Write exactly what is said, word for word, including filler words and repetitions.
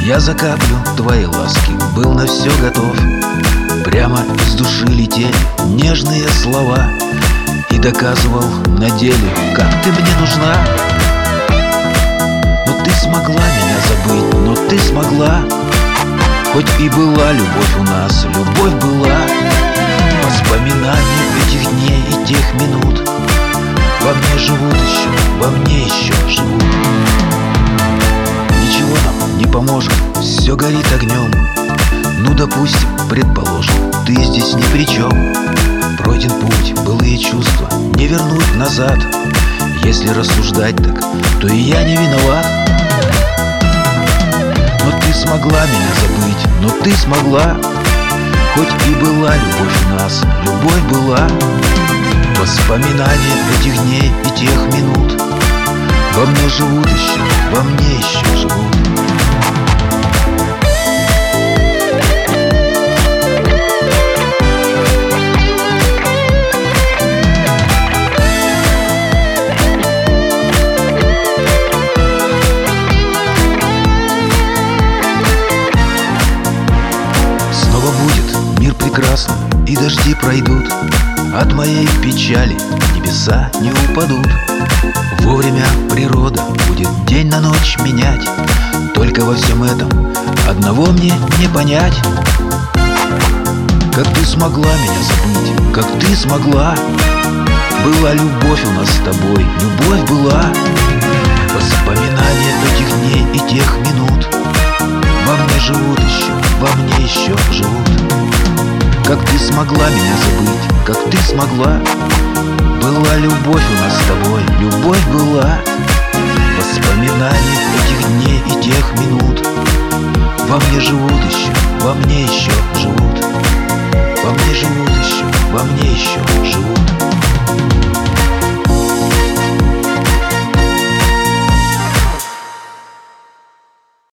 Я за каплю твоей ласки был на все готов. Прямо из души летели нежные слова, и доказывал на деле, как ты мне нужна. Но ты смогла меня забыть, но ты смогла. Хоть и была любовь у нас, любовь была. Воспоминания этих дней и тех минут во мне живут еще, во мне еще живут. Ничего нам не поможет, все горит огнем. Ну, допустим, предположим, ты здесь ни при чем. Пройден путь, былые чувства не вернуть назад. Если рассуждать так, то и я не виноват. Но ты смогла меня забыть, но ты смогла. Хоть и была любовь у нас, любовь была. Воспоминания этих дней и тех минут во мне живут еще, во мне еще живут. Снова будет мир прекрасным, и дожди пройдут. От моей печали небеса не упадут. Вовремя природа будет день на ночь менять. Только во всем этом одного мне не понять. Как ты смогла меня забыть, как ты смогла. Была любовь у нас с тобой, любовь была. Воспоминания этих дней и тех минут во мне живут еще, во мне еще живут. Как ты смогла меня забыть, как ты смогла. Была любовь у нас с тобой, любовь была. Воспоминания этих дней и тех минут во мне живут еще, во мне еще живут. Во мне живут еще, во мне еще живут.